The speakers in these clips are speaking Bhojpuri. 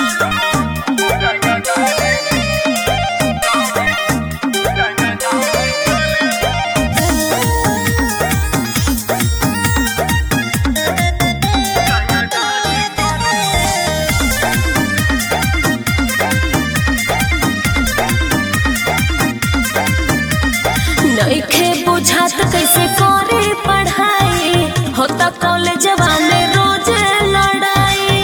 नइखे बुझात कैसे करे पढ़ाई, होता कॉलेजवा में रोज लड़ाई।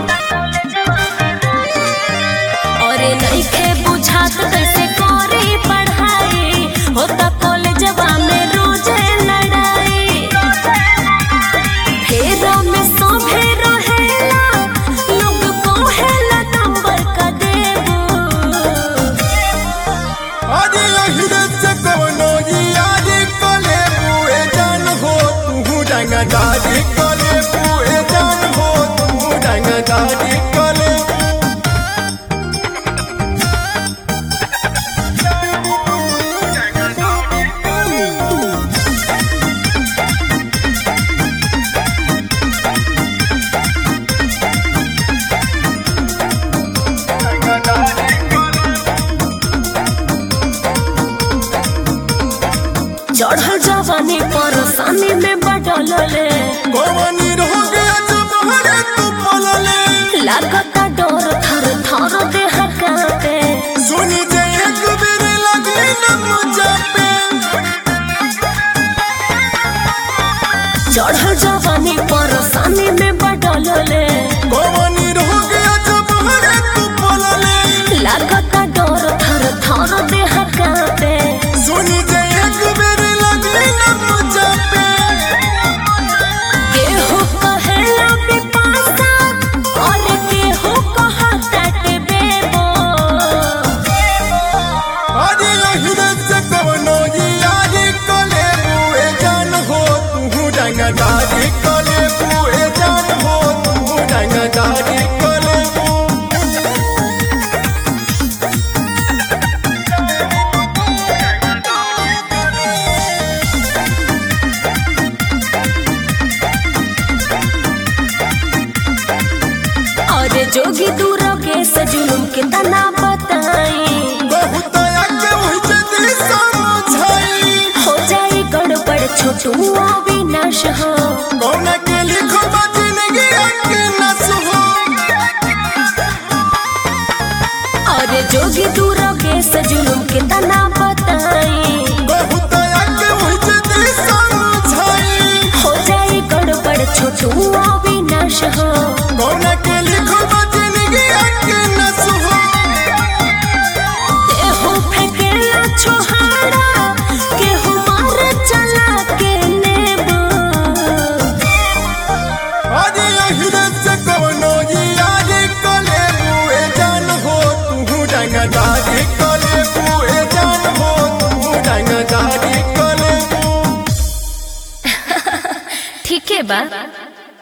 अरे नइखे बुझात कैसे करे पढ़ाई, होता कॉलेजवा में रोज लड़ाई। फेरा में सभे रहेला, लोग कहेला नंबर का देबो। अरे अहिरे से कवनो यारी कले बुए जान हो तू रंगदारी कले बुए जान हो तू रंगदारी कले। चढ़ल जवानी परेशानी में बदलले, कवनी रह गया जब हरे तू पलले। लागता डर थर थर देह कांपे। सुनी जे एक बेर लगे न मुझे पे। चढ़ल जवानी परेशानी में बदलले, कवनी रह गया जब हरे तू पलले। लागता डर थर थर देह कांपे। सुनी जे एक बेर लगे न मुझे पे। केहू कहेला पिपासा और केहू कहता के बेबो। अरे अहिरे से कवनो यारी कले बुए जान हो तू रंगदारी कले बुए जान हो तू रंगदारी कले। अरे जोगी दूर के सजुलुम के तना बताई, बहुत आगे उहिजे दी समझाई। हो जाई गड़बड़ छोटू अविनाश हो। कौन के लिखो जिंदगी के नस हो। अरे जोगी दूर के सजुलुम के तना बताई, बहुत आगे उहिजे दी समझाई। हो जाई गड़बड़ छोटू अविनाश हो। कौन के लिखो जिंदगी के नस हो। केहू फेंकेला छोहाड़ा, केहू मारे चला के नेबो। अरे अहिरे से कवनो यारी कले बुए जान हो तू रंगदारी कले बुए जान हो तू रंगदारी कले। ठीक है बा।